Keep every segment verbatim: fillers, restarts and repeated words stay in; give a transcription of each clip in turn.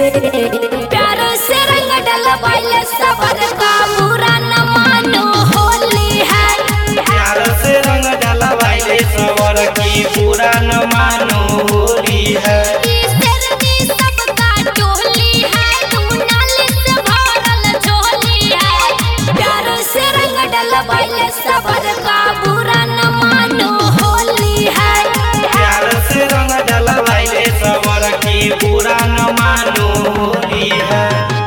प्यार से रंग डलवाइले सबर का बुरा न मानो होली है। प्यार से रंग डलवाइले सबर की बुरा न मानो होली है। सबका टोली है तू नाली से भरल झोली है। प्यार से रंग डलवाइले सबर का बुरा न मानो होली है। प्यार से रंग डलवाइले सबर की बुरा न मानो होली है।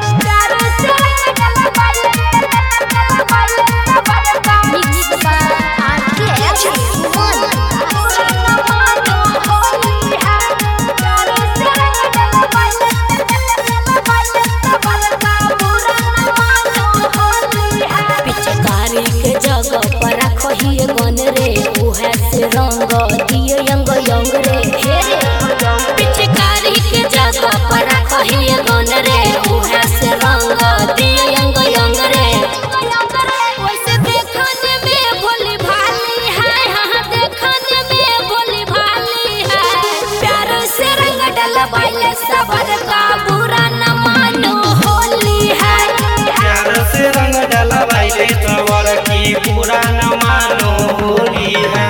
पिचकारी के जगह पर रखिए गन रे उहे से रंग दिए यंग यंग रे हे रे। पिचकारी के जगह पर रखिए गन रे उहे से रंग दिए यंग यंग रे। वैसे देखने में भोली भाली है, हाँ देखने में भोली भाली है। प्यार से रंग डलवाइले सबर का बुरा न मानो होली है। प्यार से रंग डलवाइले सबर की बुरा न मानो होली है।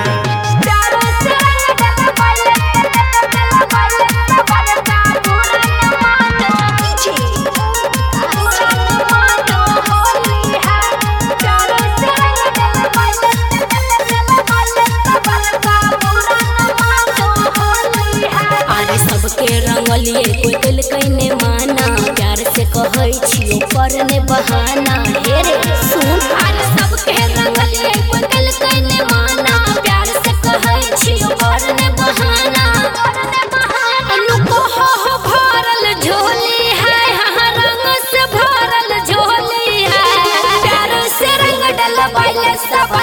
सबके रंगलिए कोई दिल कहने माना प्यार से कहै छियो करने बहाना हे रे सुन। अरे सबके रंगलिए कोई दिल कहने माना प्यार से कहै छियो करने बहाना। अनु हो हो भरल झोली है, हाँ रंग से भरल झोली है। प्यार से रंग डलवाइले सब